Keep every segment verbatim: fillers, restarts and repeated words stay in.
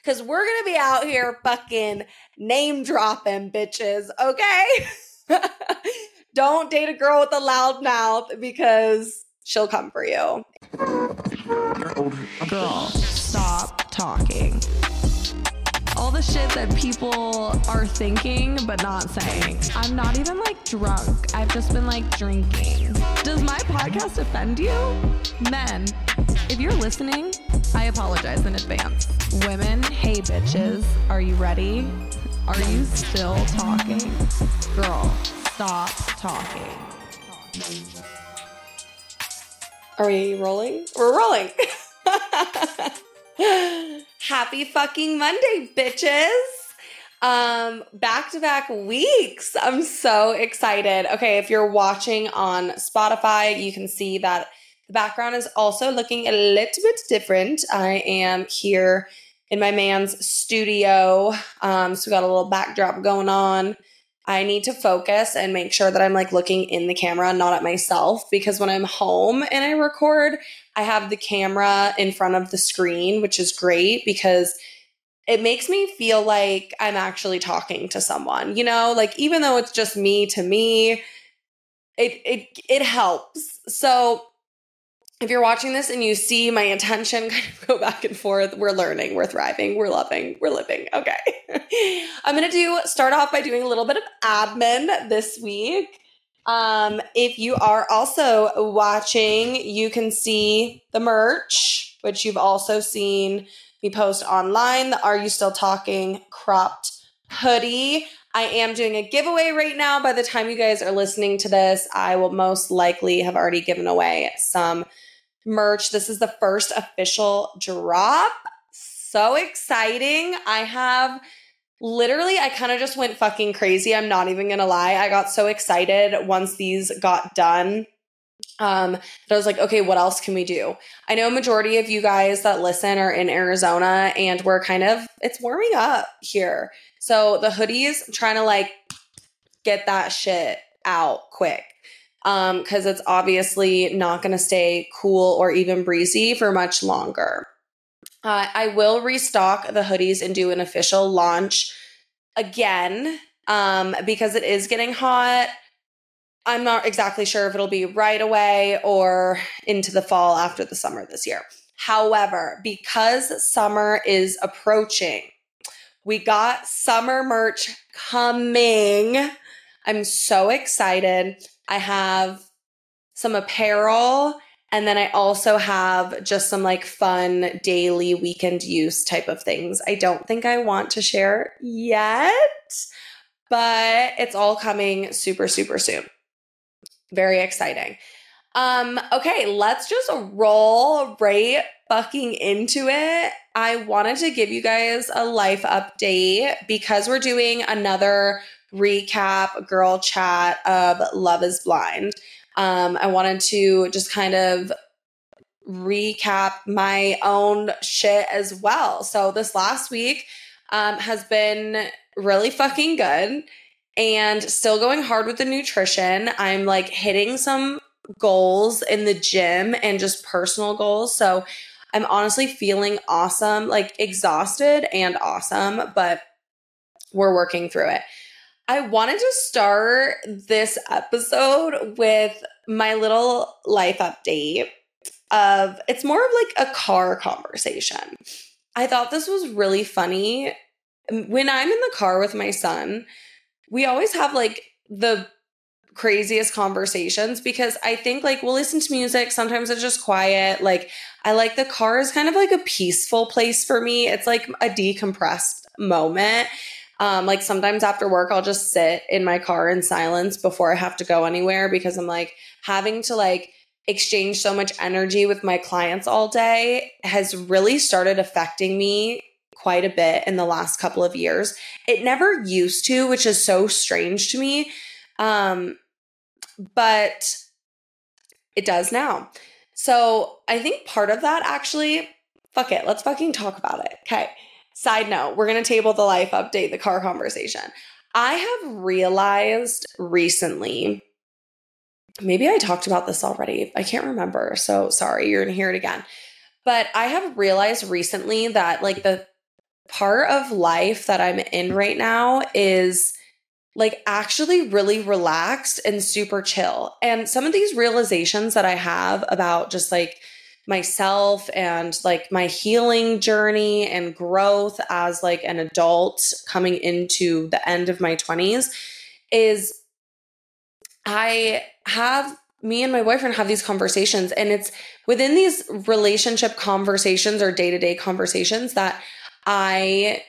because we're going to be out here fucking name dropping bitches, okay? Don't date a girl with a loud mouth because she'll come for you. Girl, stop talking. All the shit that people are thinking but not saying. I'm not even like drunk. I've just been like drinking. Does my podcast offend you? Men, if you're listening, I apologize in advance. Women, hey bitches, are you ready? Are you still talking? Girl, stop talking. Are we rolling? We're rolling. Happy fucking Monday, bitches. Um, back-to-back weeks. I'm so excited. Okay, if you're watching on Spotify, you can see that the background is also looking a little bit different. I am here in my man's studio. Um, so we got a little backdrop going on. I need to focus and make sure that I'm like looking in the camera, not at myself, because when I'm home and I record, I have the camera in front of the screen, which is great because it makes me feel like I'm actually talking to someone, you know, like even though it's just me to me, it it it helps. So if you're watching this and you see my attention kind of go back and forth, we're learning, we're thriving, we're loving, we're living. Okay. I'm going to do start off by doing a little bit of admin this week. Um, if you are also watching, you can see the merch, which you've also seen me post online, the Are You Still Talking cropped hoodie. I am doing a giveaway right now. By the time you guys are listening to this, I will most likely have already given away some merch. This is the first official drop. So exciting. I have literally, I kind of just went fucking crazy. I'm not even going to lie. I got so excited once these got done. Um, that I was like, okay, what else can we do? I know a majority of you guys that listen are in Arizona and we're kind of, it's warming up here. So the hoodies, I'm trying to like get that shit out quick. Um, cause it's obviously not going to stay cool or even breezy for much longer. Uh, I will restock the hoodies and do an official launch again, um, because it is getting hot. I'm not exactly sure if it'll be right away or into the fall after the summer this year. However, because summer is approaching, we got summer merch coming. I'm so excited. I have some apparel, and then I also have just some like fun daily weekend use type of things. I don't think I want to share yet, but it's all coming super, super soon. Very exciting. Um, okay, let's just roll right fucking into it. I wanted to give you guys a life update because we're doing another recap girl chat of Love is Blind. Um, I wanted to just kind of recap my own shit as well. So this last week um, has been really fucking good and still going hard with the nutrition. I'm like hitting some goals in the gym and just personal goals. So I'm honestly feeling awesome, like exhausted and awesome, but we're working through it. I wanted to start this episode with my little life update of, it's more of like a car conversation. I thought this was really funny. When I'm in the car with my son, we always have like the craziest conversations because I think like we'll listen to music. Sometimes it's just quiet. Like I like the car is kind of like a peaceful place for me. It's like a decompressed moment. Um, like sometimes after work, I'll just sit in my car in silence before I have to go anywhere because I'm like having to like exchange so much energy with my clients all day has really started affecting me quite a bit in the last couple of years. It never used to, which is so strange to me. Um, but it does now. So I think part of that actually, fuck it, let's fucking talk about it. Okay. Side note, we're going to table the life update, the car conversation. I have realized recently, maybe I talked about this already. I can't remember. So sorry, you're going to hear it again. But I have realized recently that like the part of life that I'm in right now is like actually really relaxed and super chill. And some of these realizations that I have about just like myself and like my healing journey and growth as like an adult coming into the end of my twenties is I have me and my boyfriend have these conversations, and it's within these relationship conversations or day-to-day conversations that I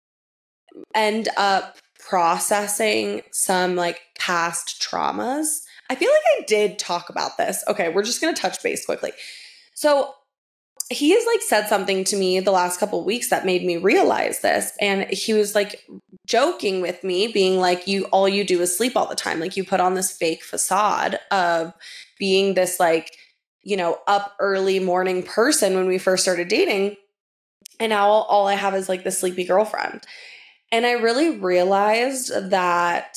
end up processing some like past traumas. I feel like I did talk about this. Okay, we're just going to touch base quickly. So he has like said something to me the last couple of weeks that made me realize this. And he was like joking with me, being like, you, all you do is sleep all the time. Like you put on this fake facade of being this like, you know, up early morning person when we first started dating. And now all I have is like the sleepy girlfriend. And I really realized that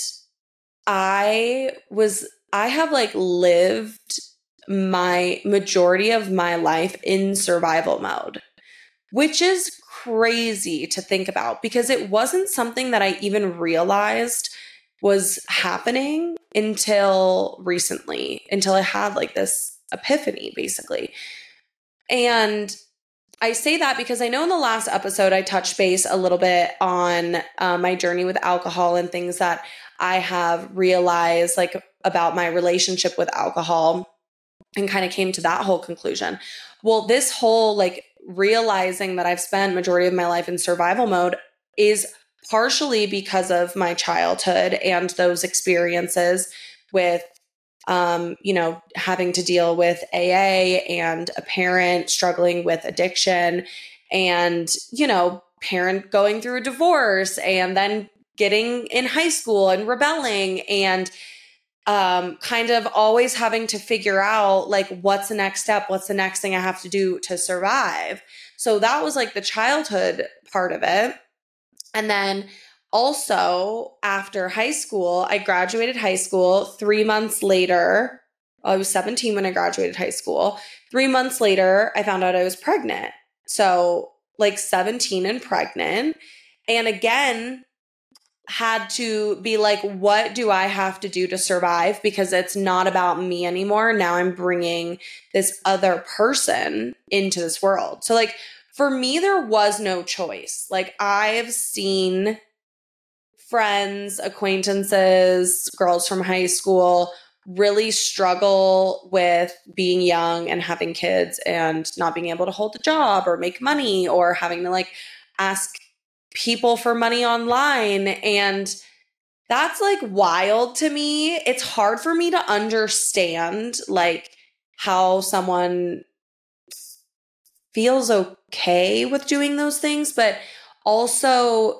I was, I have like lived my majority of my life in survival mode, which is crazy to think about because it wasn't something that I even realized was happening until recently, until I had like this epiphany basically. And I say that because I know in the last episode I touched base a little bit on uh, my journey with alcohol and things that I have realized like about my relationship with alcohol, and kind of came to that whole conclusion. Well, this whole like realizing that I've spent majority of my life in survival mode is partially because of my childhood and those experiences with, um, you know, having to deal with A A and a parent struggling with addiction and, you know, parent going through a divorce and then getting in high school and rebelling and um, kind of always having to figure out like, what's the next step? What's the next thing I have to do to survive? So that was like the childhood part of it. And then also after high school, I graduated high school three months later. I was seventeen when I graduated high school. Three months later, I found out I was pregnant. So like seventeen and pregnant. And again, had to be like, what do I have to do to survive? Because it's not about me anymore. Now I'm bringing this other person into this world. So like for me, there was no choice. Like I've seen friends, acquaintances, girls from high school really struggle with being young and having kids and not being able to hold a job or make money or having to like ask people for money online. And that's like wild to me. It's hard for me to understand like how someone feels okay with doing those things, but also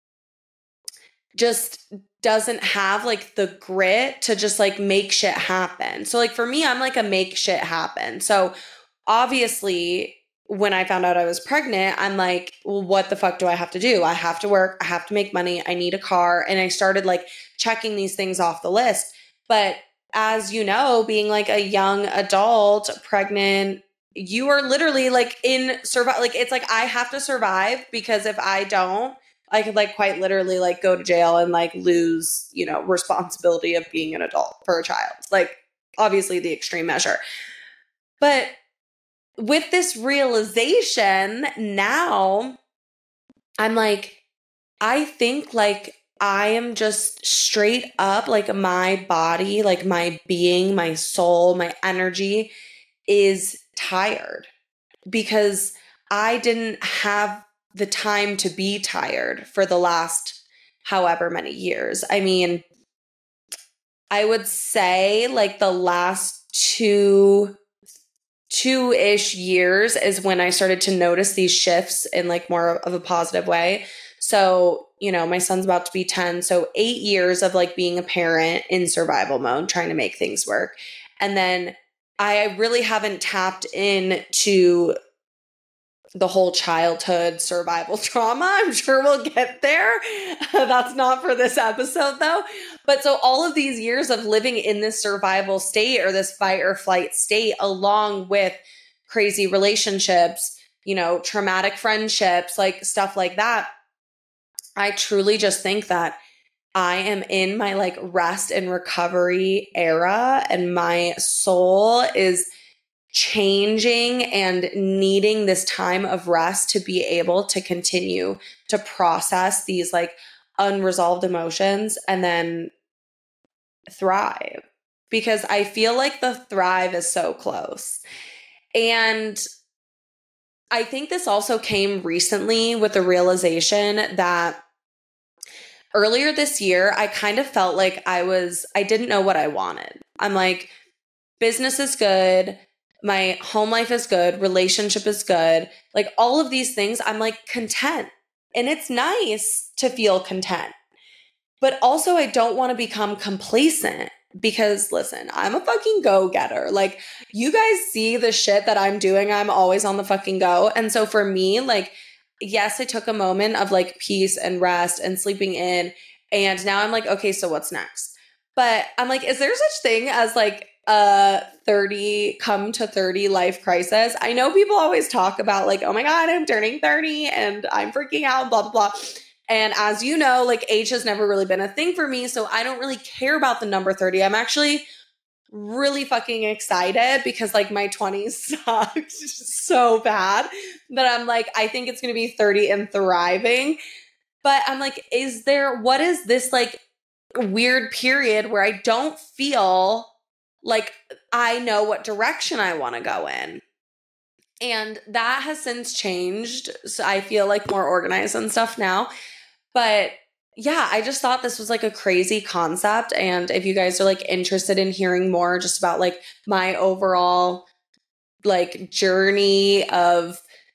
just doesn't have like the grit to just like make shit happen. So like for me, I'm like a make shit happen. So obviously when I found out I was pregnant, I'm like, well, what the fuck do I have to do? I have to work. I have to make money. I need a car. And I started like checking these things off the list. But as you know, being like a young adult, pregnant, you are literally like in survive. Like, it's like, I have to survive because if I don't, I could like quite literally like go to jail and like lose, you know, responsibility of being an adult for a child. Like obviously the extreme measure. But with this realization now, I'm like, I think like I am just straight up like my body, like my being, my soul, my energy is tired because I didn't have the time to be tired for the last however many years. I mean, I would say like the last two two-ish years is when I started to notice these shifts in like more of a positive way. So, you know, my son's about to be ten. So eight years of like being a parent in survival mode, trying to make things work. And then I really haven't tapped into the whole childhood survival trauma. I'm sure we'll get there. That's not for this episode though. But so all of these years of living in this survival state or this fight or flight state, along with crazy relationships, you know, traumatic friendships, like stuff like that. I truly just think that I am in my like rest and recovery era, and my soul is changing and needing this time of rest to be able to continue to process these like unresolved emotions and then thrive, because I feel like the thrive is so close. And I think this also came recently with the realization that earlier this year, I kind of felt like I was, I didn't know what I wanted. I'm like, business is good. My home life is good. Relationship is good. Like all of these things, I'm like content. And it's nice to feel content. But also I don't want to become complacent, because listen, I'm a fucking go-getter. Like you guys see the shit that I'm doing. I'm always on the fucking go. And so for me, like, yes, I took a moment of like peace and rest and sleeping in. And now I'm like, okay, so what's next? But I'm like, is there such thing as like a thirty come to thirty life crisis? I know people always talk about like, oh my God, I'm turning thirty and I'm freaking out, blah, blah, blah. And as you know, like age has never really been a thing for me. So I don't really care about the number thirty. I'm actually really fucking excited because like my twenties sucked so bad that I'm like, I think it's going to be thirty and thriving. But I'm like, is there, what is this like weird period where I don't feel like I know what direction I want to go in? And that has since changed. So I feel like more organized and stuff now. But yeah, I just thought this was like a crazy concept. And if you guys are like interested in hearing more just about like my overall like journey of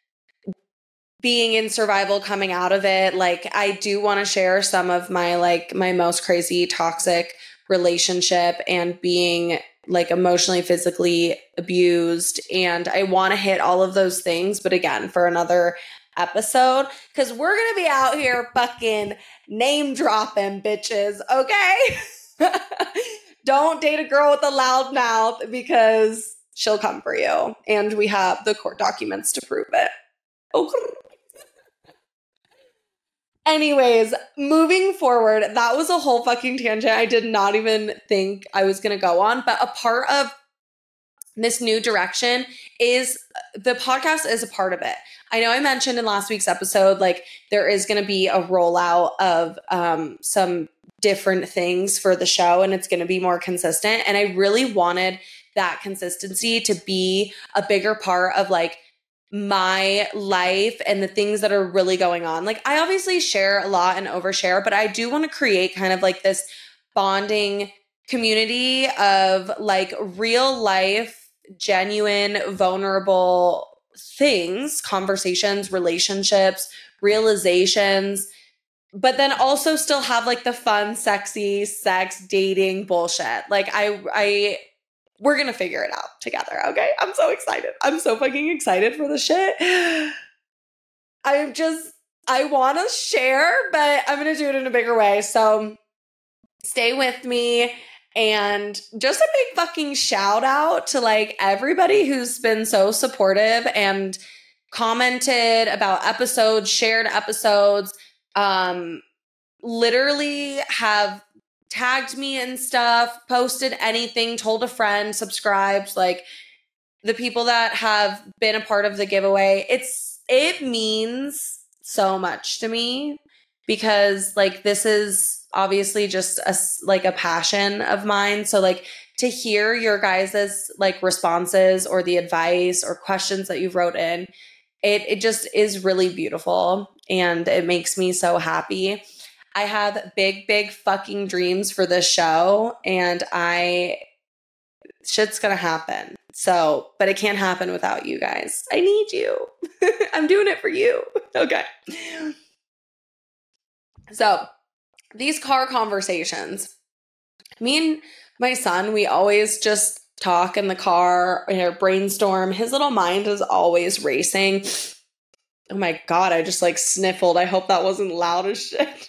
being in survival, coming out of it, like I do want to share some of my like my most crazy toxic relationship and being like emotionally, physically abused. And I want to hit all of those things. But again, for another episode, because we're going to be out here fucking name dropping bitches, okay? Don't date a girl with a loud mouth, because she'll come for you. And we have the court documents to prove it. Okay. Anyways, moving forward, that was a whole fucking tangent I did not even think I was going to go on. But a part of this new direction is the podcast is a part of it. I know I mentioned in last week's episode, like there is going to be a rollout of um, some different things for the show, and it's going to be more consistent. And I really wanted that consistency to be a bigger part of like my life and the things that are really going on. Like I obviously share a lot and overshare, but I do want to create kind of like this bonding community of like real life, genuine, vulnerable things, conversations, relationships, realizations, but then also still have like the fun, sexy, sex, dating bullshit. Like I, I, we're going to figure it out together. Okay. I'm so excited. I'm so fucking excited for the shit. I'm just, I want to share, but I'm going to do it in a bigger way. So stay with me. And just a big fucking shout out to like everybody who's been so supportive and commented about episodes, shared episodes, um, literally have tagged me and stuff, posted anything, told a friend, subscribed, like the people that have been a part of the giveaway. It's, it means so much to me, because like this is obviously just a, like a passion of mine. So like to hear your guys's like responses or the advice or questions that you wrote in, it, it just is really beautiful. And it makes me so happy. I have big, big fucking dreams for this show, and I, shit's gonna happen. So, but it can't happen without you guys. I need you. I'm doing it for you. Okay. So these car conversations, me and my son, we always just talk in the car or brainstorm. His little mind is always racing. Oh my God, I just like sniffled. I hope that wasn't loud as shit.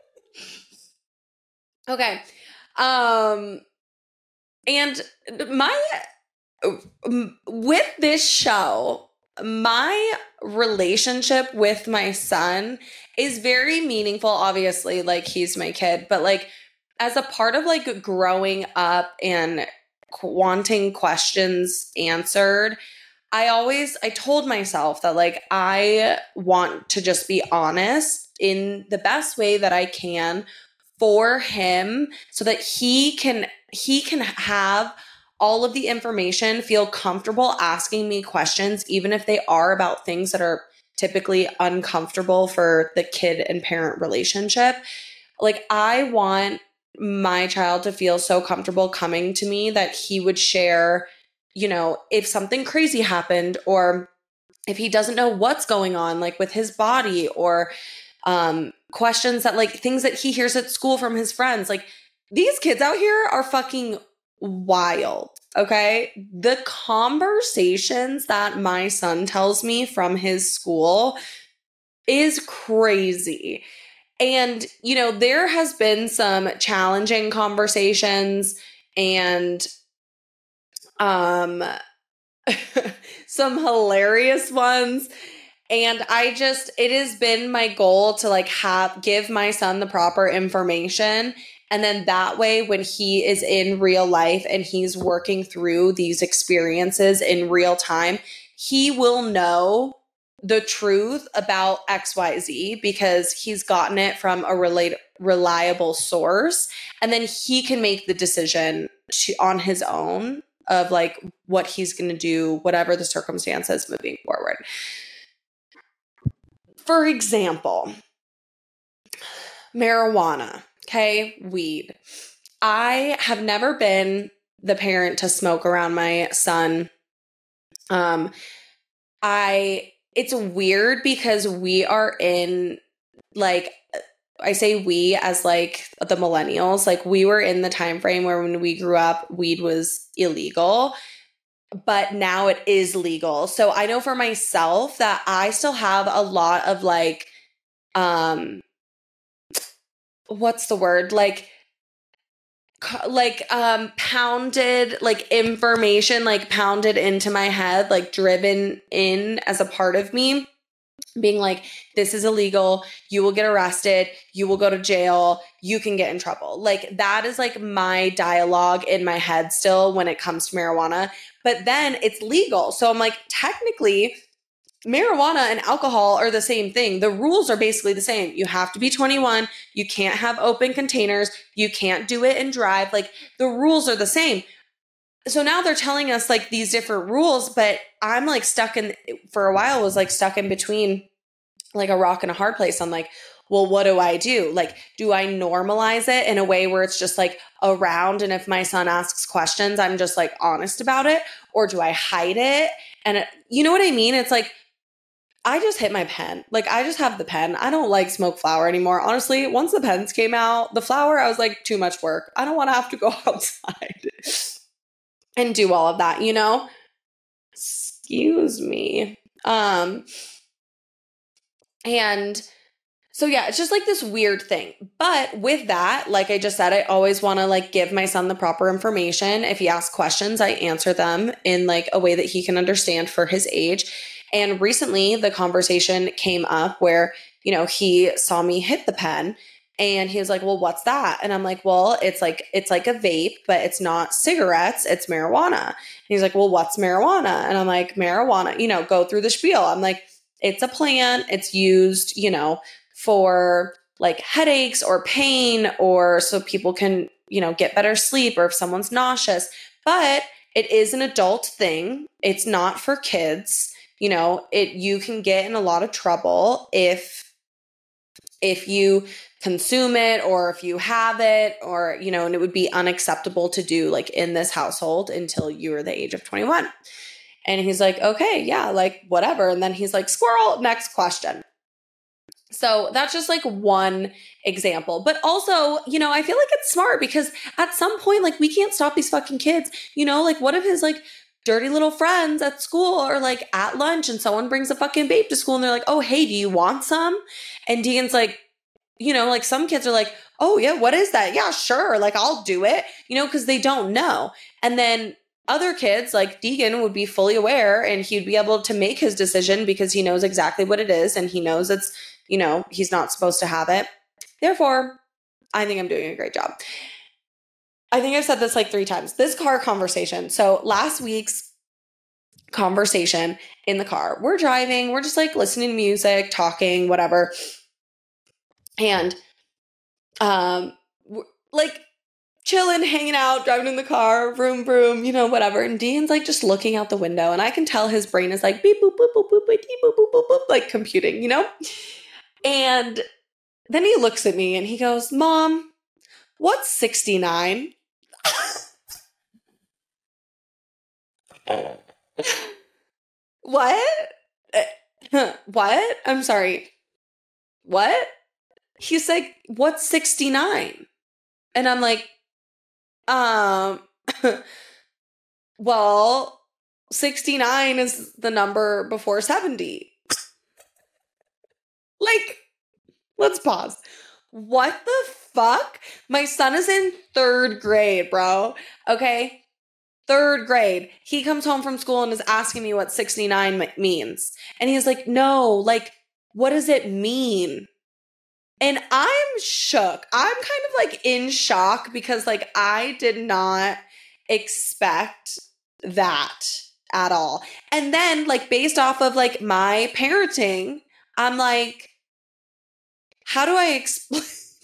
Okay. Um, and my, with this show, my relationship with my son is very meaningful. Obviously, like, he's my kid, but like, as a part of like growing up and wanting questions answered, I always, I told myself that like, I want to just be honest in the best way that I can for him so that he can, he can have all of the information, feel comfortable asking me questions, even if they are about things that are typically uncomfortable for the kid and parent relationship. Like, I want my child to feel so comfortable coming to me that he would share, you know, if something crazy happened, or if he doesn't know what's going on, like with his body, or um, questions that like things that he hears at school from his friends. Like, these kids out here are fucking wild. Okay. The conversations that my son tells me from his school is crazy. And, you know, there has been some challenging conversations and um, some hilarious ones. And I just, it has been my goal to like have, give my son the proper information. And then that way, when he is in real life and he's working through these experiences in real time, he will know the truth about X Y Z because he's gotten it from a relate- reliable source. And then he can make the decision to, on his own of like what he's going to do, whatever the circumstances moving forward. For example, marijuana, okay, weed. I have never been the parent to smoke around my son. Um, I, it's weird because we are in, like, I say we as like the millennials, like we were in the time frame where when we grew up, weed was illegal, but now it is legal. So I know for myself that I still have a lot of like, um, what's the word? Like, like, um, pounded, like information, like pounded into my head, like driven in as a part of me, being like, this is illegal. You will get arrested. You will go to jail. You can get in trouble. Like, that is like my dialogue in my head still when it comes to marijuana. But then it's legal. So I'm like, technically, marijuana and alcohol are the same thing. The rules are basically the same. You have to be twenty-one. You can't have open containers. You can't do it and drive. Like, the rules are the same. So now they're telling us like these different rules, but I'm like stuck in, for a while was like stuck in between like a rock and a hard place. I'm like, well, what do I do? Like, do I normalize it in a way where it's just like around? And if my son asks questions, I'm just like honest about it, or do I hide it? And it, you know what I mean? It's like, I just hit my pen. Like, I just have the pen. I don't like smoke flower anymore. Honestly, once the pens came out, the flower, I was like, too much work. I don't want to have to go outside and do all of that, you know? Excuse me. Um, and so yeah, it's just like this weird thing. But with that, like I just said, I always want to like give my son the proper information. If he asks questions, I answer them in like a way that he can understand for his age. And recently the conversation came up where, you know, he saw me hit the pen and he was like, well, what's that? And I'm like, well, it's like, it's like a vape, but it's not cigarettes, it's marijuana. And he's like, well, what's marijuana? And I'm like, marijuana, you know, go through the spiel. I'm like, it's a plant. It's used, you know, for like headaches or pain, or so people can, you know, get better sleep, or if someone's nauseous, but it is an adult thing. It's not for kids. You know, it, you can get in a lot of trouble if, if you consume it, or if you have it, or, you know, and it would be unacceptable to do like in this household until you were the age of twenty-one. And he's like, okay, yeah, like whatever. And then he's like, squirrel, next question. So that's just like one example. But also, you know, I feel like it's smart because at some point, like, we can't stop these fucking kids, you know, like what if his like dirty little friends at school or like at lunch and someone brings a fucking vape to school and they're like, oh, hey, do you want some? And Dean's like, you know, like some kids are like, oh yeah, what is that? Yeah, sure. Like, I'll do it, you know, because they don't know. And then other kids, like Deegan, would be fully aware and he'd be able to make his decision because he knows exactly what it is and he knows it's, you know, he's not supposed to have it. Therefore, I think I'm doing a great job. I think I've said this like three times. This car conversation. So last week's conversation in the car, we're driving, we're just like listening to music, talking, whatever. And um, like chilling, hanging out, driving in the car, vroom, vroom, you know, whatever. And Dean's like just looking out the window. And I can tell his brain is like beep, boop, boop, boop, boop, beep, boop, boop, boop, boop, like computing, you know? And then he looks at me and he goes, Mom, what's sixty-nine? What? What? I'm sorry. What? He's like, what's sixty-nine? And I'm like, um, well, sixty-nine is the number before seventy. Like, let's pause. What the fuck? My son is in third grade, bro. Okay? Third grade. He comes home from school and is asking me what sixty-nine means. And he's like, no, like, what does it mean? And I'm shook. I'm kind of like in shock because like I did not expect that at all. And then like based off of like my parenting, I'm like, how do I explain?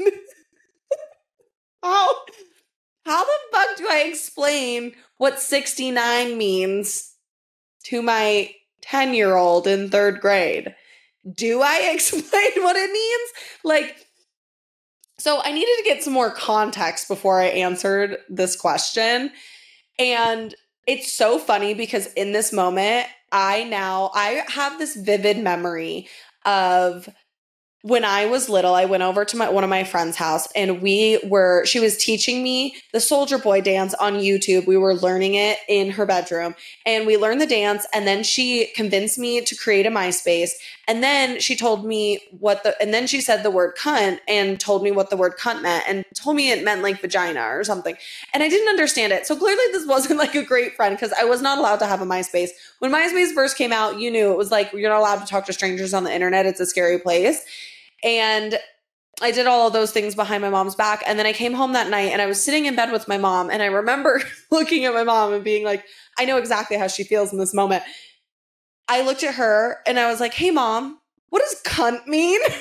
how, how the fuck do I explain what sixty-nine means to my ten-year-old in third grade? Do I explain what it means? Like, so I needed to get some more context before I answered this question. And it's so funny because in this moment, I now, I have this vivid memory of when I was little. I went over to my one of my friend's house and we were, she was teaching me the Soulja Boy dance on YouTube. We were learning it in her bedroom and we learned the dance. And then she convinced me to create a MySpace. And then she told me what the, and then she said the word cunt and told me what the word cunt meant and told me it meant like vagina or something. And I didn't understand it. So clearly this wasn't like a great friend because I was not allowed to have a MySpace. When MySpace first came out, you knew it was like, you're not allowed to talk to strangers on the internet. It's a scary place. And I did all of those things behind my mom's back. And then I came home that night and I was sitting in bed with my mom. And I remember looking at my mom and being like, I know exactly how she feels in this moment. I looked at her and I was like, hey, Mom, what does cunt mean? And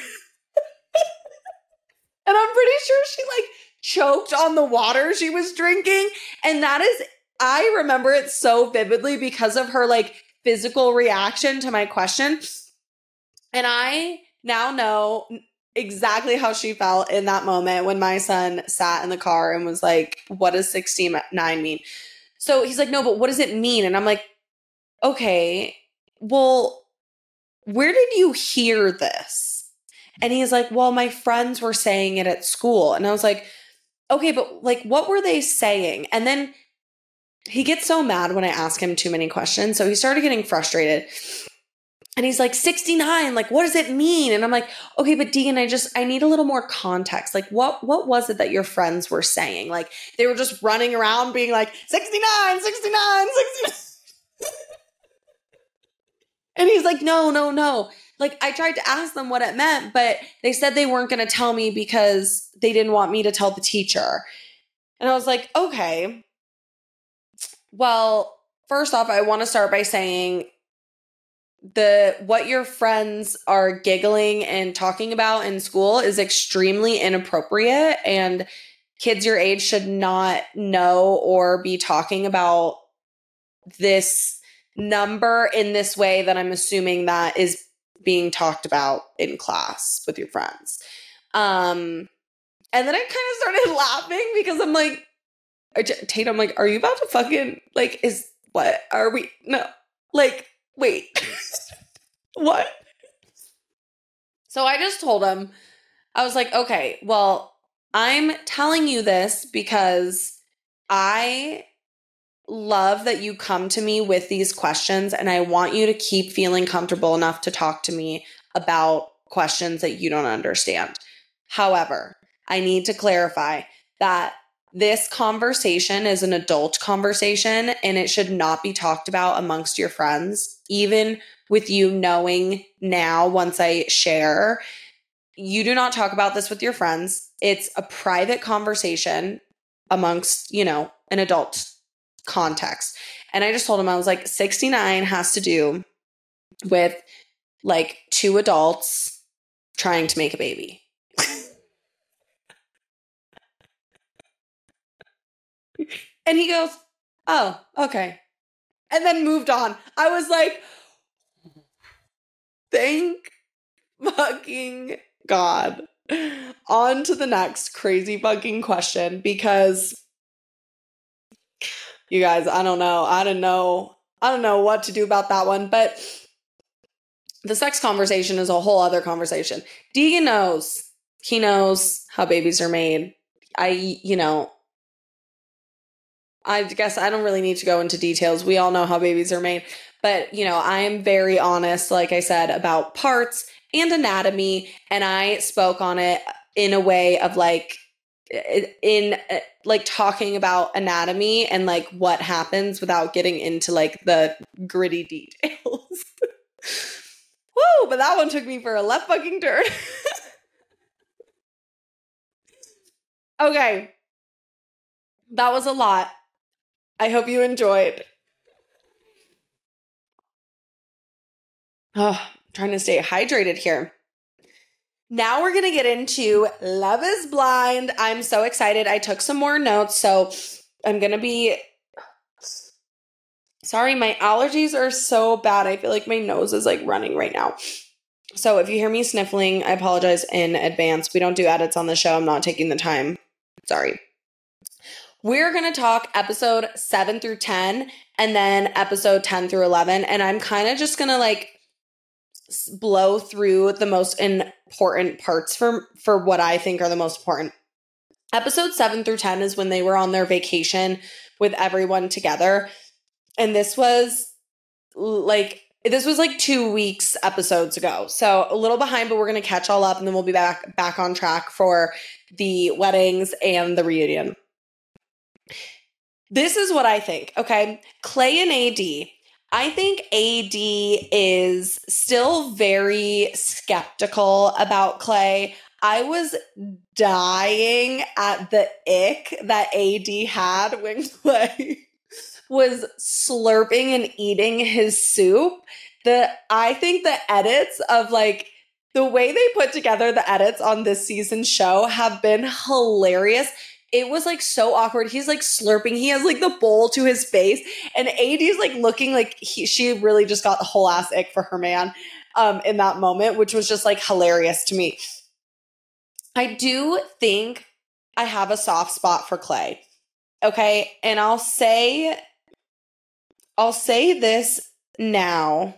I'm pretty sure she like choked on the water she was drinking. And that is, I remember it so vividly because of her like physical reaction to my question. And I now know exactly how she felt in that moment when my son sat in the car and was like, what does sixty-nine mean? So he's like, no, but what does it mean? And I'm like, okay, well, where did you hear this? And he's like, well, my friends were saying it at school. And I was like, okay, but like, what were they saying? And then he gets so mad when I ask him too many questions. So he started getting frustrated. And he's like, sixty-nine, like, what does it mean? And I'm like, okay, but Deegan, I just, I need a little more context. Like, what, what was it that your friends were saying? Like, they were just running around being like, sixty-nine, sixty-nine, sixty-nine. And he's like, no, no, no. Like, I tried to ask them what it meant, but they said they weren't going to tell me because they didn't want me to tell the teacher. And I was like, okay. Well, first off, I want to start by saying the what your friends are giggling and talking about in school is extremely inappropriate, and kids your age should not know or be talking about this number in this way that I'm assuming that is being talked about in class with your friends. Um, and then I kind of started laughing because I'm like, Tate, I'm like, are you about to fucking, like, is, what, are we, no, like, wait, what? So I just told him, I was like, okay, well, I'm telling you this because I love that you come to me with these questions, and I want you to keep feeling comfortable enough to talk to me about questions that you don't understand. However, I need to clarify that this conversation is an adult conversation and it should not be talked about amongst your friends, even with you knowing now once I share. You do not talk about this with your friends. It's a private conversation amongst, you know, an adult context. And I just told him, I was like, sixty-nine has to do with like two adults trying to make a baby. And he goes, oh, okay. And then moved on. I was like, thank fucking God. On to the next crazy fucking question, because you guys, I don't know. I don't know. I don't know what to do about that one, but the sex conversation is a whole other conversation. Deegan knows. He knows how babies are made. I, you know, I guess I don't really need to go into details. We all know how babies are made. But, you know, I am very honest, like I said, about parts and anatomy. And I spoke on it in a way of like, in like talking about anatomy and like what happens without getting into like the gritty details. Woo, but that one took me for a left fucking turn. Okay. That was a lot. I hope you enjoyed. Oh, I'm trying to stay hydrated here. Now we're going to get into Love is Blind. I'm so excited. I took some more notes, so I'm going to be... Sorry, my allergies are so bad. I feel like my nose is like running right now. So if you hear me sniffling, I apologize in advance. We don't do edits on the show. I'm not taking the time. Sorry. We're going to talk episode seven through ten and then episode ten through eleven. And I'm kind of just going to like blow through the most important parts for, for what I think are the most important. Episode seven through ten is when they were on their vacation with everyone together. And this was like, this was like two weeks episodes ago. So a little behind, but we're going to catch all up and then we'll be back, back on track for the weddings and the reunion. This is what I think, okay? Clay and A D. I think A D is still very skeptical about Clay. I was dying at the ick that A D had when Clay was slurping and eating his soup. The I think the edits of like the way they put together the edits on this season's show have been hilarious. It was like so awkward. He's like slurping. He has like the bowl to his face. And A D's like looking like he, she really just got the whole ass ick for her man um, in that moment, which was just like hilarious to me. I do think I have a soft spot for Clay. Okay. And I'll say, I'll say this now,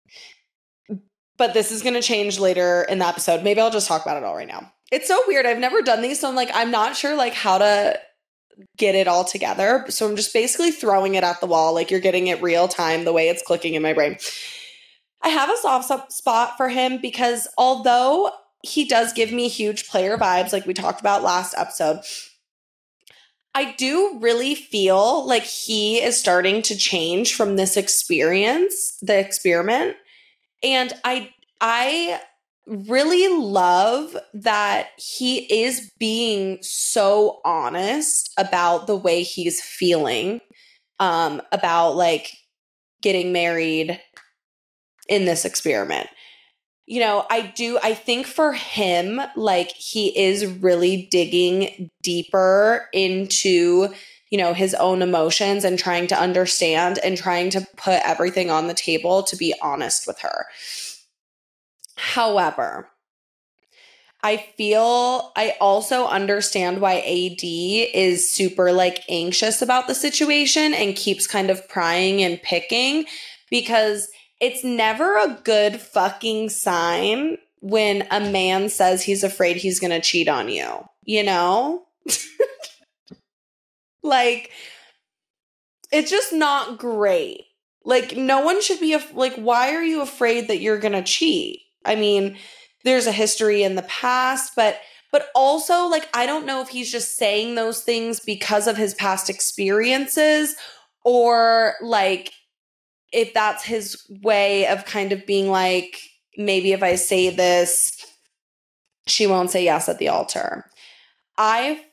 but this is going to change later in the episode. Maybe I'll just talk about it all right now. It's so weird. I've never done these, so I'm like, I'm not sure like how to get it all together. So I'm just basically throwing it at the wall. Like you're getting it real time, the way it's clicking in my brain. I have a soft spot for him because although he does give me huge player vibes, like we talked about last episode, I do really feel like he is starting to change from this experience, the experiment. And I, I really love that he is being so honest about the way he's feeling, um, about like getting married in this experiment. You know, I do, I think for him, like he is really digging deeper into, you know, his own emotions and trying to understand and trying to put everything on the table to be honest with her. However, I feel I also understand why A D is super like anxious about the situation and keeps kind of prying and picking, because it's never a good fucking sign when a man says he's afraid he's going to cheat on you, you know? Like, it's just not great. Like, no one should be, af- like, why are you afraid that you're going to cheat? I mean, there's a history in the past, but But also, like, I don't know if he's just saying those things because of his past experiences or, like, if that's his way of kind of being like, maybe if I say this, she won't say yes at the altar. I,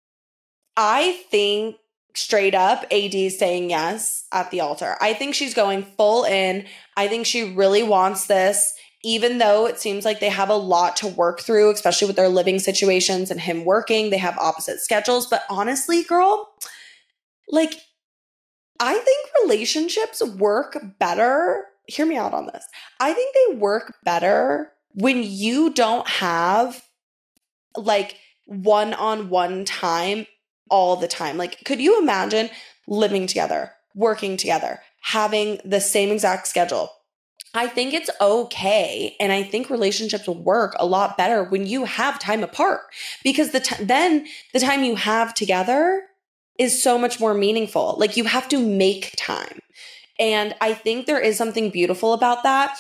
I think straight up A D is saying yes at the altar. I think she's going full in. I think she really wants this, even though it seems like they have a lot to work through, especially with their living situations and him working. They have opposite schedules. But honestly, girl, like, I think relationships work better. Hear me out on this. I think they work better when you don't have like one-on-one time all the time. Like, could you imagine living together, working together, having the same exact schedule? I think it's okay. And I think relationships will work a lot better when you have time apart, because the t- then the time you have together is so much more meaningful. Like, you have to make time. And I think there is something beautiful about that.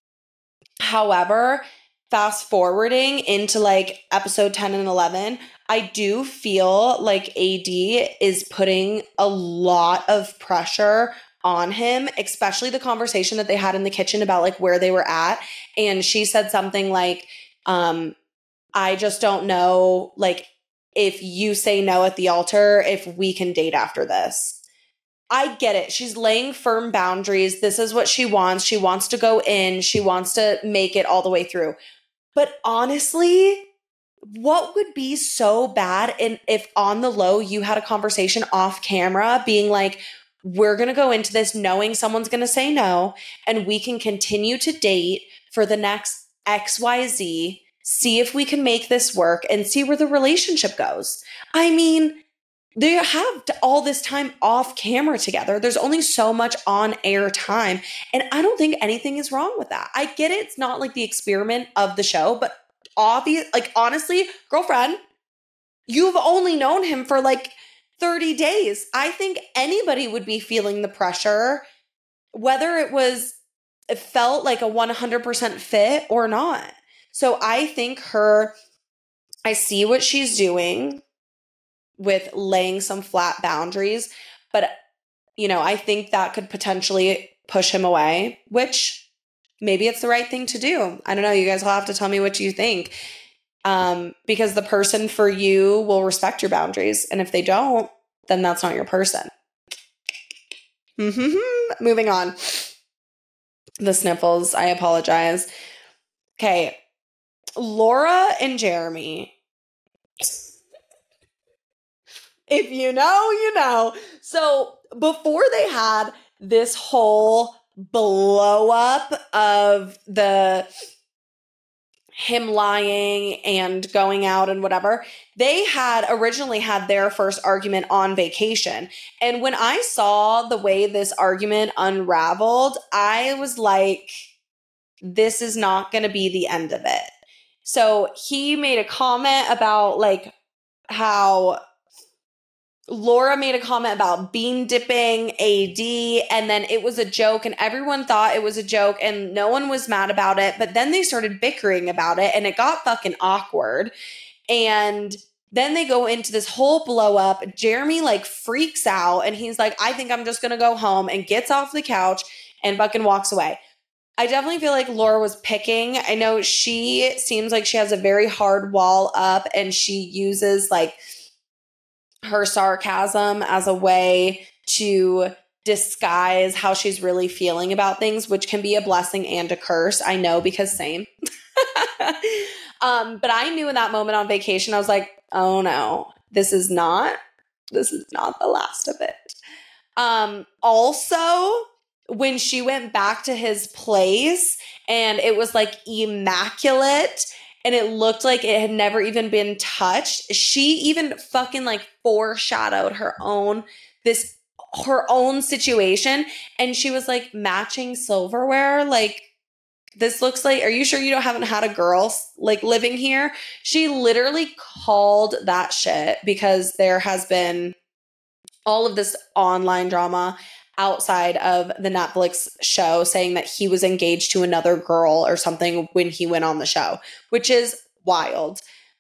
However, fast forwarding into like episode ten and eleven, I do feel like A D is putting a lot of pressure on him, especially the conversation that they had in the kitchen about like where they were at. And she said something like, um, I just don't know, like, if you say no at the altar, if we can date after this. I get it. She's laying firm boundaries. This is what she wants. She wants to go in. She wants to make it all the way through. But honestly, what would be so bad in, if on the low you had a conversation off camera being like, we're going to go into this knowing someone's going to say no, and we can continue to date for the next X Y Z, see if we can make this work and see where the relationship goes. I mean, they have all this time off camera together. There's only so much on air time. And I don't think anything is wrong with that. I get it. It's not like the experiment of the show, but obvious, like, honestly, girlfriend, you've only known him for like thirty days. I think anybody would be feeling the pressure, whether it was, it felt like a one hundred percent fit or not. So I think her, I see what she's doing with laying some flat boundaries, but, you know, I think that could potentially push him away, which maybe it's the right thing to do. I don't know. You guys will have to tell me what you think, um, because the person for you will respect your boundaries. And if they don't, then that's not your person. Mm-hmm. Moving on. The sniffles. I apologize. Okay. Laura and Jeremy. If you know, you know. So before they had this whole blow up of the him lying and going out and whatever, they had originally had their first argument on vacation. And when I saw the way this argument unraveled, I was like, this is not going to be the end of it. So he made a comment about like how Laura made a comment about bean dipping A D, and then it was a joke and everyone thought it was a joke and no one was mad about it. But then they started bickering about it and it got fucking awkward. And then they go into this whole blow up. Jeremy like freaks out and he's like, I think I'm just going to go home, and gets off the couch and fucking walks away. I definitely feel like Laura was picking. I know she seems like she has a very hard wall up and she uses like her sarcasm as a way to disguise how she's really feeling about things, which can be a blessing and a curse. I know, because same. um, but I knew in that moment on vacation, I was like, oh no, this is not, this is not the last of it. Um, also, when she went back to his place and it was like immaculate and it looked like it had never even been touched, she even fucking like foreshadowed her own, this, her own situation. And she was like, matching silverware. Like, this looks like, are you sure you don't haven't had a girl like living here? She literally called that shit because there has been all of this online drama outside of the Netflix show saying that he was engaged to another girl or something when he went on the show, which is wild.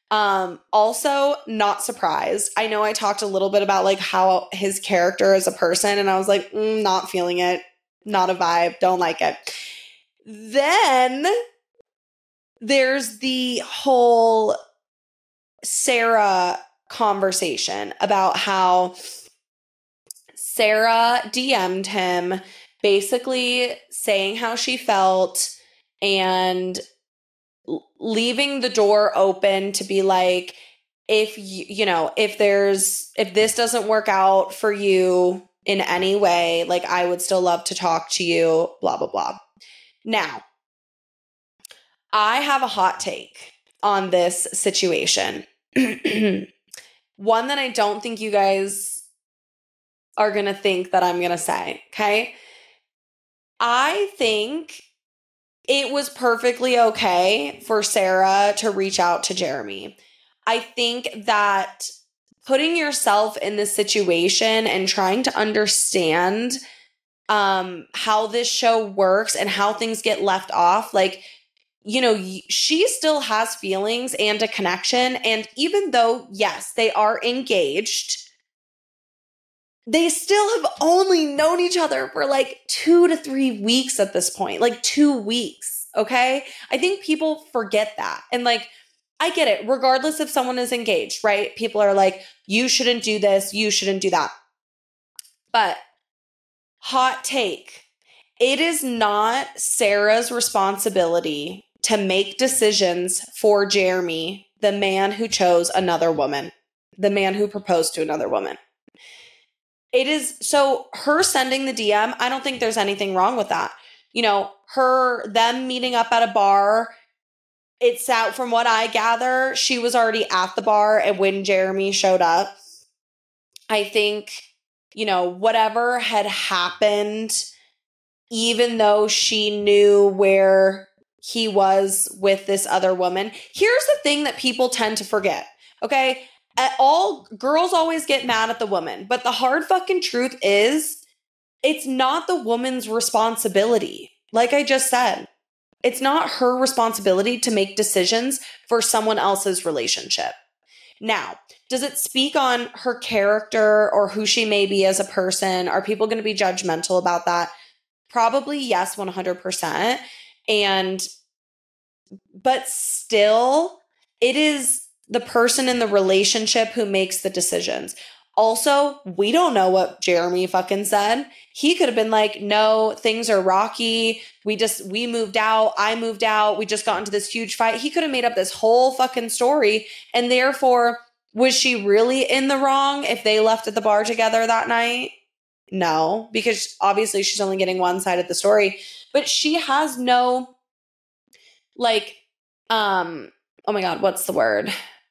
Um, also, not surprised. I know I talked a little bit about like how his character as a person, and I was like, mm, not feeling it. Not a vibe. Don't like it. Then there's the whole Sarah conversation about how Sarah D M'd him basically saying how she felt and leaving the door open to be like, if you, you know, if there's, if this doesn't work out for you in any way, like I would still love to talk to you, blah, blah, blah. Now, I have a hot take on this situation. One that I don't think you guys are going to think that I'm going to say, okay? I think it was perfectly okay for Sarah to reach out to Jeremy. I think that putting yourself in this situation and trying to understand um, how this show works and how things get left off, like, you know, she still has feelings and a connection. And even though, yes, they are engaged, they still have only known each other for like two to three weeks at this point, like two weeks. Okay. I think people forget that. And like, I get it. Regardless if someone is engaged, right? People are like, you shouldn't do this. You shouldn't do that. But hot take, it is not Sarah's responsibility to make decisions for Jeremy, the man who chose another woman, the man who proposed to another woman. It is, so her sending the D M, I don't think there's anything wrong with that. You know, her, them meeting up at a bar, it's out from what I gather, she was already at the bar and when Jeremy showed up. I think, you know, whatever had happened, even though she knew where he was with this other woman. Here's the thing that people tend to forget, okay? At all, girls always get mad at the woman, but the hard fucking truth is it's not the woman's responsibility. Like I just said, it's not her responsibility to make decisions for someone else's relationship. Now, does it speak on her character or who she may be as a person? Are people going to be judgmental about that? Probably yes, one hundred percent. And, but still, it is the person in the relationship who makes the decisions. Also, we don't know what Jeremy fucking said. He could have been like, no, things are rocky. We just, we moved out. I moved out. We just got into this huge fight. He could have made up this whole fucking story. And therefore, was she really in the wrong if they left at the bar together that night? No, because obviously she's only getting one side of the story. But she has no, like, um, oh my God, what's the word?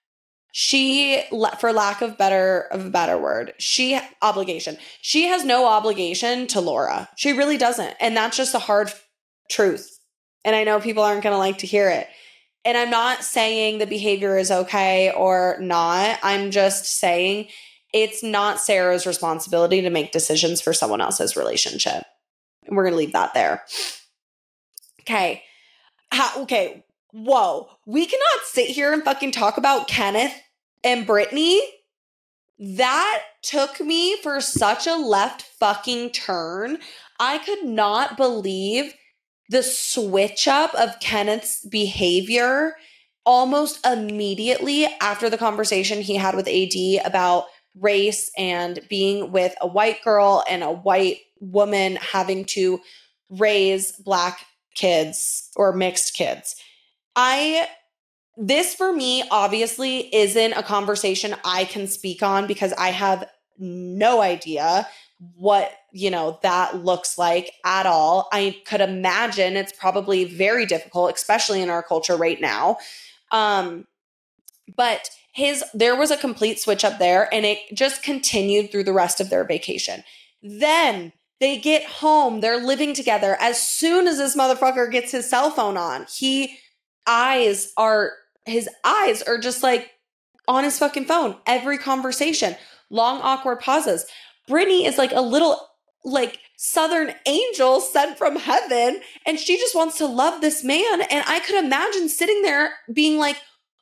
She, for lack of better of a better word, she obligation. She has no obligation to Laura. She really doesn't. And that's just a hard truth. And I know people aren't going to like to hear it. And I'm not saying the behavior is okay or not. I'm just saying it's not Sarah's responsibility to make decisions for someone else's relationship. And we're going to leave that there. Okay. How, okay. Whoa. We cannot sit here and fucking talk about Kenneth and Brittany. That took me for such a left fucking turn. I could not believe the switch up of Kenneth's behavior almost immediately after the conversation he had with A D about race and being with a white girl and a white woman having to raise black kids or mixed kids. I, this for me obviously isn't a conversation I can speak on because I have no idea what, you know, that looks like at all. I could imagine it's probably very difficult, especially in our culture right now. Um, but his, there was a complete switch up there and it just continued through the rest of their vacation. Then they get home, they're living together. As soon as this motherfucker gets his cell phone on, he eyes are, his eyes are just like on his fucking phone. Every conversation, long, awkward pauses. Brittany is like a little like Southern angel sent from heaven. And she just wants to love this man. And I could imagine sitting there being like,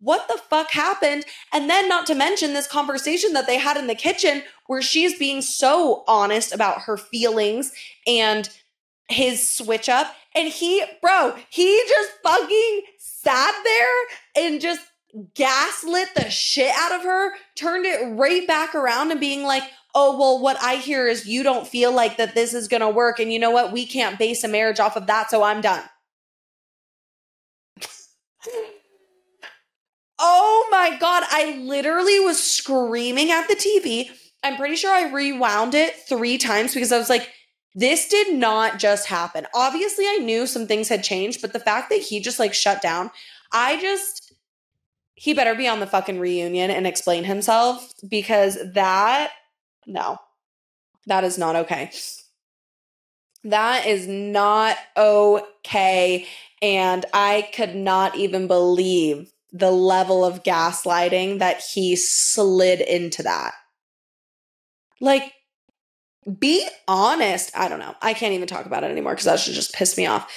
what the fuck happened? And then not to mention this conversation that they had in the kitchen where she's being so honest about her feelings and his switch up. And he, bro, he just fucking sat there and just gaslit the shit out of her, turned it right back around and being like, oh, well, what I hear is you don't feel like that this is going to work. And you know what? We can't base a marriage off of that. So I'm done. Oh my God. I literally was screaming at the T V. I'm pretty sure I rewound it three times because I was like, this did not just happen. Obviously, I knew some things had changed, but the fact that he just like shut down, I just, he better be on the fucking reunion and explain himself because that, no, that is not okay. That is not okay. And I could not even believe the level of gaslighting that he slid into that. Like, be honest. I don't know. I can't even talk about it anymore because that should just piss me off.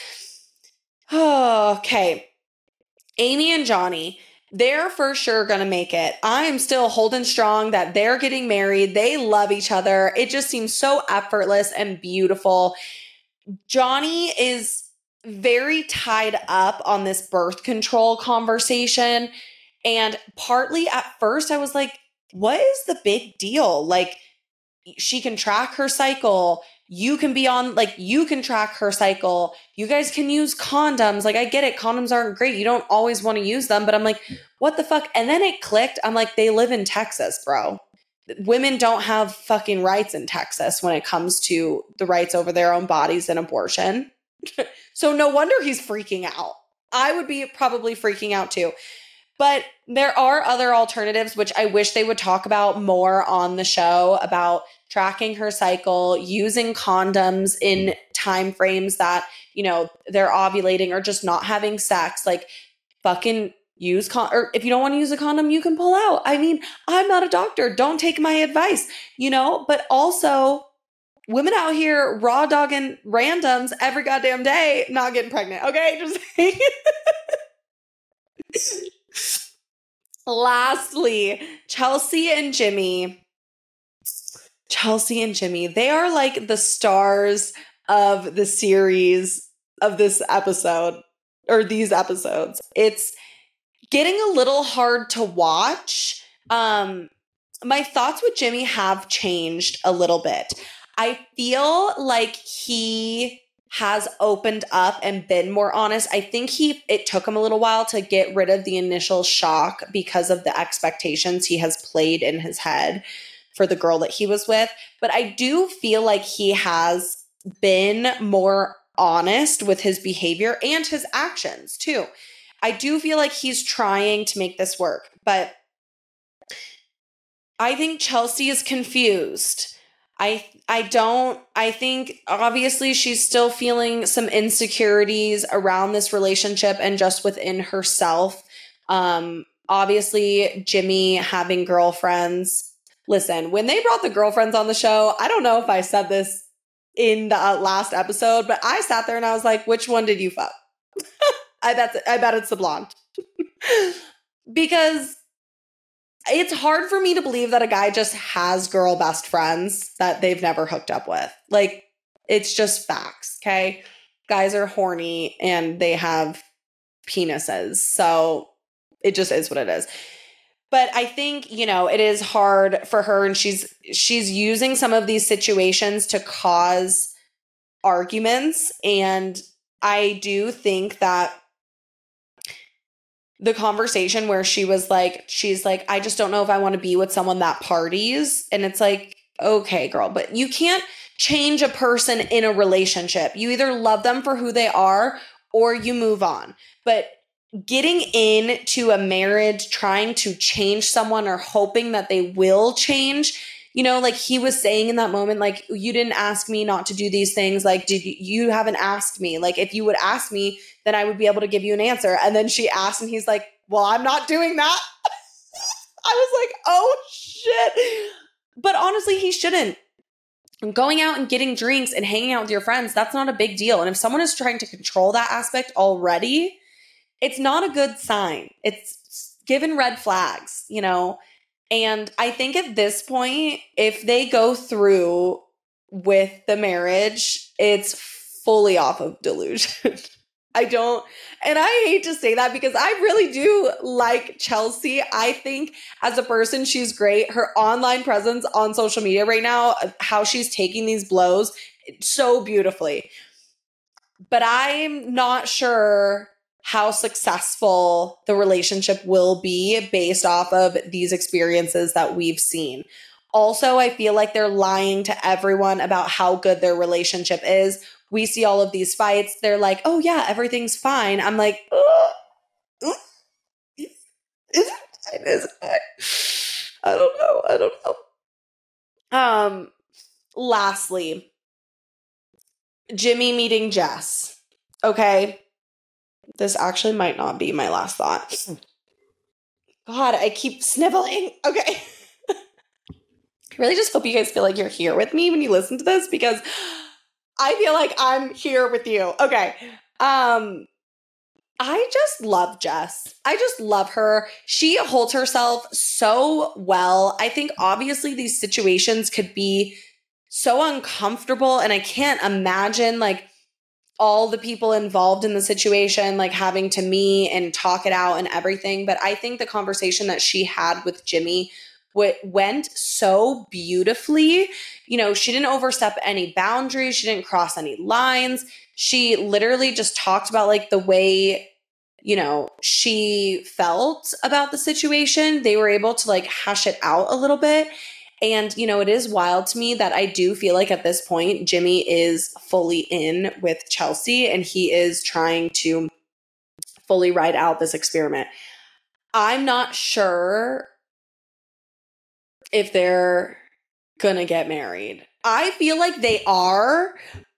Okay. Amy and Johnny, they're for sure going to make it. I am still holding strong that they're getting married. They love each other. It just seems so effortless and beautiful. Johnny is very tied up on this birth control conversation. And partly at first I was like, what is the big deal? Like, she can track her cycle. You can be on, like, you can track her cycle. You guys can use condoms. Like, I get it. Condoms aren't great. You don't always want to use them. But I'm like, what the fuck? And then it clicked. I'm like, they live in Texas, bro. Women don't have fucking rights in Texas when it comes to the rights over their own bodies and abortion. So no wonder he's freaking out. I would be probably freaking out too. But there are other alternatives, which I wish they would talk about more on the show, about tracking her cycle, using condoms in time frames that, you know, they're ovulating or just not having sex. Like, fucking use con- or if you don't want to use a condom, you can pull out. I mean, I'm not a doctor. Don't take my advice, you know, but also women out here raw dogging randoms every goddamn day, not getting pregnant. Okay. Just lastly, Chelsea and Jimmy. Chelsea and Jimmy, they are like the stars of the series of this episode or these episodes. It's getting a little hard to watch. Um, my thoughts with Jimmy have changed a little bit. I feel like he has opened up and been more honest. I think he it took him a little while to get rid of the initial shock because of the expectations he has played in his head for the girl that he was with. But I do feel like he has been more honest with his behavior and his actions too. I do feel like he's trying to make this work, but I think Chelsea is confused. I I don't, I think obviously she's still feeling some insecurities around this relationship and just within herself. Um, obviously Jimmy having girlfriends. Listen, when they brought the girlfriends on the show, I don't know if I said this in the last episode, but I sat there and I was like, which one did you fuck? I bet, I bet it's the blonde. Because it's hard for me to believe that a guy just has girl best friends that they've never hooked up with. Like, it's just facts, okay? Guys are horny and they have penises. So it just is what it is. But I think, you know, it is hard for her, and she's she's using some of these situations to cause arguments. And I do think that the conversation where she was like, she's like, I just don't know if I want to be with someone that parties. And it's like, okay, girl, but you can't change a person in a relationship. You either love them for who they are or you move on. But getting into a marriage, trying to change someone or hoping that they will change, you know, like he was saying in that moment, like, you didn't ask me not to do these things. Like, did you, you haven't asked me. Like, if you would ask me, then I would be able to give you an answer. And then she asked and he's like, well, I'm not doing that. I was like, oh shit. But honestly, he shouldn't. Going out and getting drinks and hanging out with your friends, that's not a big deal. And if someone is trying to control that aspect already, it's not a good sign. It's given red flags, you know? And I think at this point, if they go through with the marriage, it's fully off of delusion. I don't, and I hate to say that because I really do like Chelsea. I think as a person, she's great. Her online presence on social media right now, how she's taking these blows so beautifully. But I'm not sure how successful the relationship will be based off of these experiences that we've seen. Also, I feel like they're lying to everyone about how good their relationship is. We see all of these fights. They're like, oh yeah, everything's fine. I'm like, oh, is it fine? Is it fine? I don't know. I don't know. Um, lastly, Jimmy meeting Jess. Okay. This actually might not be my last thought. God, I keep sniveling. Okay. I really just hope you guys feel like you're here with me when you listen to this because I feel like I'm here with you. Okay. Um, I just love Jess. I just love her. She holds herself so well. I think obviously these situations could be so uncomfortable, and I can't imagine like all the people involved in the situation like having to meet and talk it out and everything. But I think the conversation that she had with Jimmy w- went so beautifully. You know, she didn't overstep any boundaries. She didn't cross any lines. She literally just talked about like the way, you know, she felt about the situation. They were able to like hash it out a little bit. And, you know, it is wild to me that I do feel like at this point, Jimmy is fully in with Chelsea and he is trying to fully ride out this experiment. I'm not sure if they're going to get married. I feel like they are,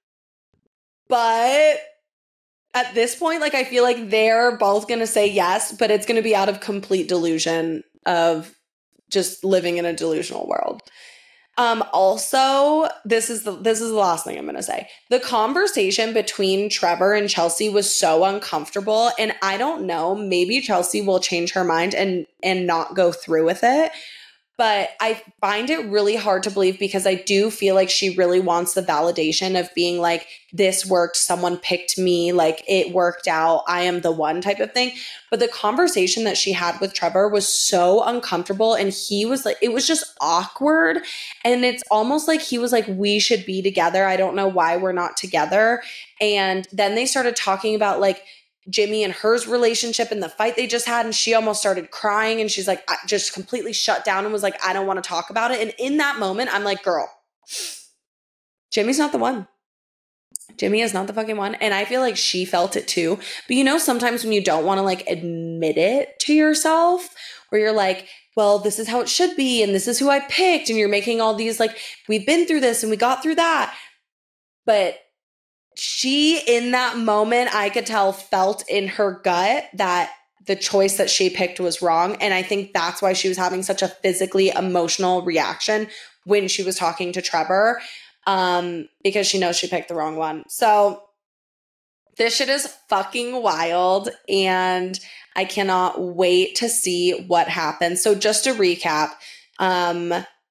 but at this point, like, I feel like they're both going to say yes, but it's going to be out of complete delusion of just living in a delusional world. Um, also, this is the this is the last thing I'm going to say. The conversation between Trevor and Chelsea was so uncomfortable, and I don't know, maybe Chelsea will change her mind and and not go through with it. But I find it really hard to believe because I do feel like she really wants the validation of being like, this worked, someone picked me, like it worked out, I am the one type of thing. But the conversation that she had with Trevor was so uncomfortable and he was like, it was just awkward. And it's almost like he was like, we should be together. I don't know why we're not together. And then they started talking about like, Jimmy and her's relationship and the fight they just had. And she almost started crying and she's like, I just completely shut down and was like, I don't want to talk about it. And in that moment, I'm like, girl, Jimmy's not the one. Jimmy is not the fucking one. And I feel like she felt it too. But you know, sometimes when you don't want to like admit it to yourself, where you're like, well, this is how it should be. And this is who I picked. And you're making all these like, we've been through this and we got through that. But she, in that moment, I could tell, felt in her gut that the choice that she picked was wrong. And I think that's why she was having such a physically emotional reaction when she was talking to Trevor, um, because she knows she picked the wrong one. So this shit is fucking wild. And I cannot wait to see what happens. So just to recap, um,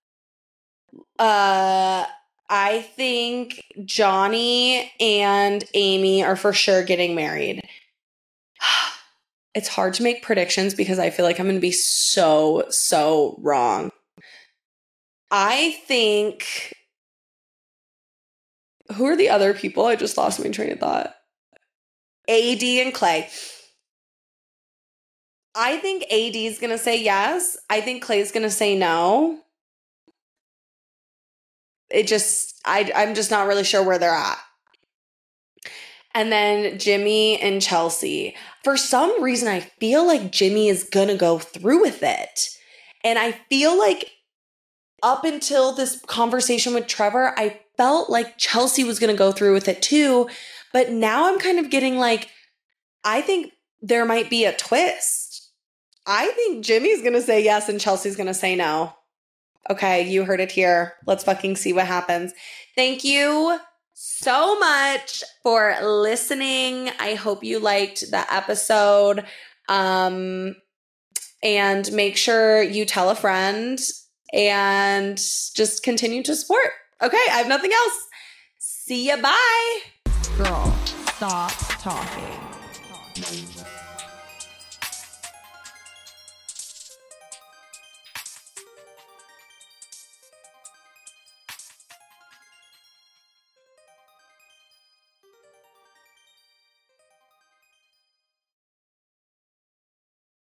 uh, I think Johnny and Amy are for sure getting married. It's hard to make predictions because I feel like I'm going to be so, so wrong. I think... Who are the other people? I just lost my train of thought. A D and Clay. I think A D is going to say yes. I think Clay's going to say no. It just, I, I'm just not really sure where they're at. And then Jimmy and Chelsea. For some reason, I feel like Jimmy is going to go through with it. And I feel like up until this conversation with Trevor, I felt like Chelsea was going to go through with it too. But now I'm kind of getting like, I think there might be a twist. I think Jimmy's going to say yes and Chelsea's going to say no. Okay, you heard it here. Let's fucking see what happens. Thank you so much for listening. I hope you liked the episode. Um, and make sure you tell a friend and just continue to support. Okay, I have nothing else. See ya, bye. Girl, stop talking.